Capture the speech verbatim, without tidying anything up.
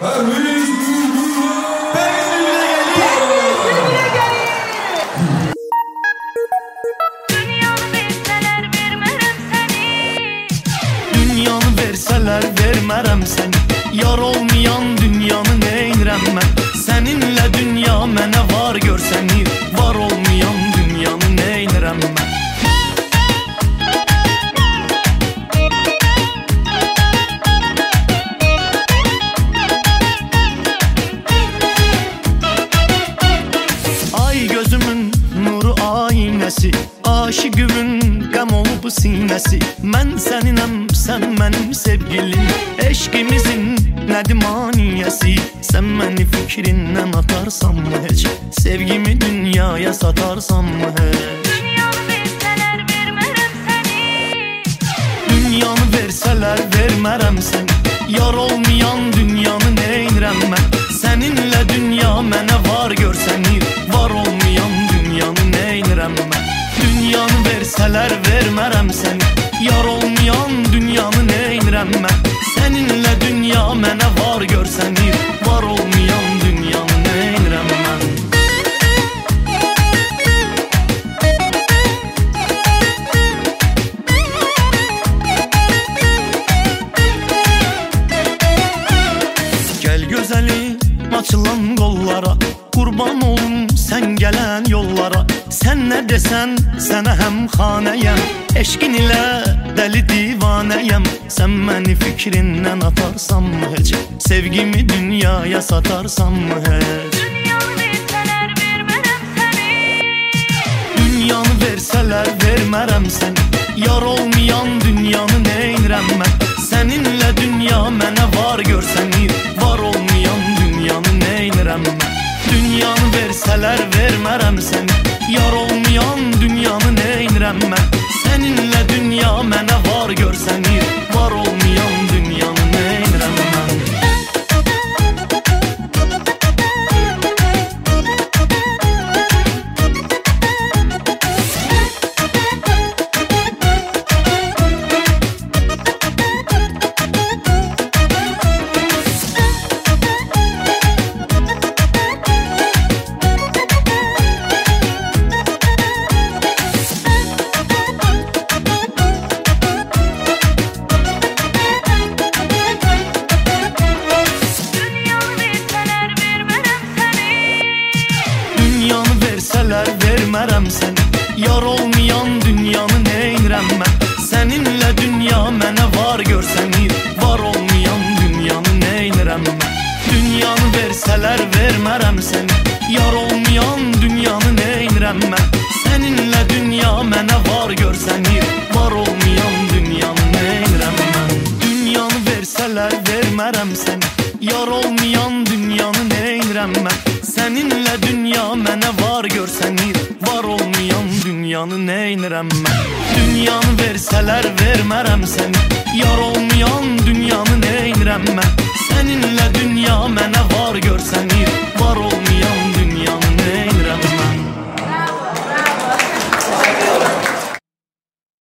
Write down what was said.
Dünyanı verseler vermərəm səni. Yar olmayan dünyanı neynirəm mən? Səninlə dünya mənə var görsənir. Var olmayan dünyanı neynirəm mən? Ay gözümün nuru aynəsi, aşıqımın qəm olub sinəsi. Mən səninəm, sən mənim sevgilim. Eşqimizin nədir maniyəsi? Sən məni fikrindən atarsan mı heç? Sevgimi dünyaya satarsan mı heç? Dünyanı versələr vermərəm səni. Yar olmayan dünyanı neynirəm mən? Səninlə dünya mənə var görsənir. Var olmayan dünyanı neynirəm mən? Dünyanı versələr vermərəm səni. Yar olmayan dünyanı neynirəm mən? Səninlə dünya mənə var görsənir. Var olmayan dünyanı neynirəm mən? Gəl gözəlim açılan qollara, qurban olum sən gələn yollara. Sən nə desən sənə həm xanəyəm. Eşqin ilə dəli divanəyəm. Sən məni fikrindən atarsan mı heç? Sevgimi dünyaya satarsan mı heç? Dünyanı versələr vermərəm səni. Yar olmayan dünyanı neynirəm mən? Səninlə dünya mənə var görsənir. Var olmayan dünyanı neynirəm mən? Dünyanı versələr vermərəm səni. Yar olmayan dünyanı neynirəm mən? Səninlə dünya mənə var görsənir. Var olmayan dünyanı neynirəm mən? Vermərəm səni. Yar olmayan dünyanı neynirəm mən? Səninlə dünya mənə var görsənir. Var olmayan dünyanı neynirəm mən? Dünyanı versələr vermərəm səni. Yar olmayan dünyanı neynirəm mən? Səninlə dünya mənə var görsənir. Var olmayan dünyanı neynirəm mən? Dünyanı versələr vermərəm səni. Yar olmayan dünyanı neynirəm mən? Səninlə dünya mənə var görsənir. Var olmayan dünyanı neynirəm mən? Dünyanı versələr vermərəm səni. Yar olmayan dünyanı neynirəm mən? Səninlə dünya mənə